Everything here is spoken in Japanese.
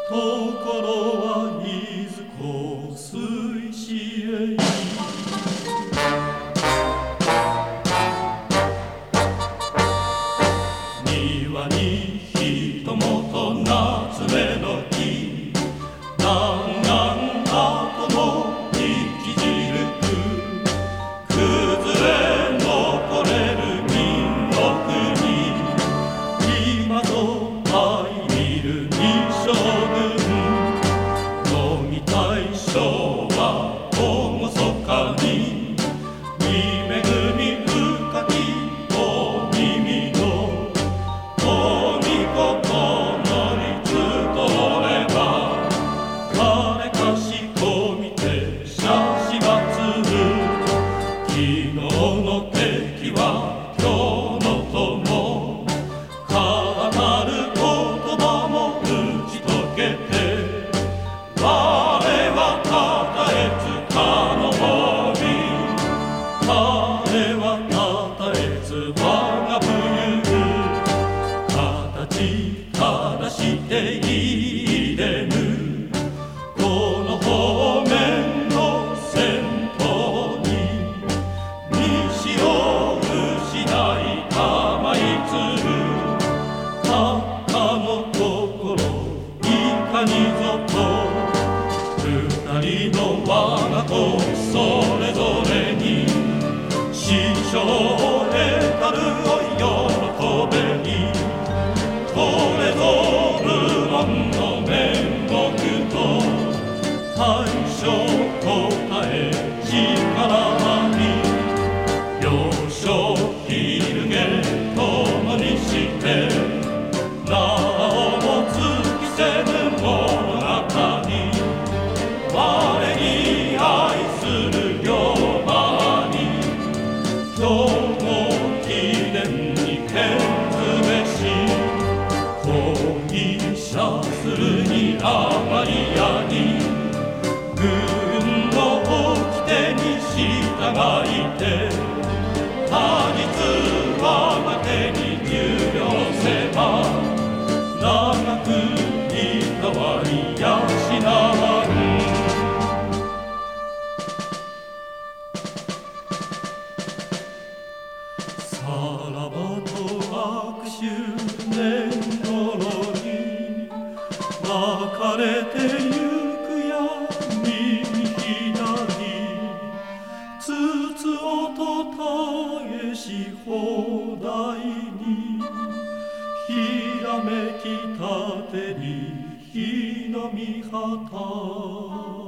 ところはいずこ水死へ庭に人もと夏目の木南岸跡の生きじるく崩れ残れる民の国今と相見る二将軍のみ大将は厳かに見恵み深きお耳のおみことのりつとれば彼かしこみてしゃしばつ昨日の敵は今日の友語る言葉も打ち解けて我はたたえつかのぼり彼はたたえつ我が冬形正していれぬこの方面の戦闘に西を失い玉いつる閣下の心いかにぞと二人の我が子それぞれに師匠得たるを喜べにこれぞる門の面目と大将答え力に幼少昼げ共にしてなおも尽きせぬ物語我に愛する龍馬に兵庫記念に剣ずべし抗議者するに余りやに軍の掟に従いて他日我が手に入領せば長くいたわりやしなわんさらばと悪周年頃に別れてゆくや右左つつおとたえし放題にひらめきたてに日の御旗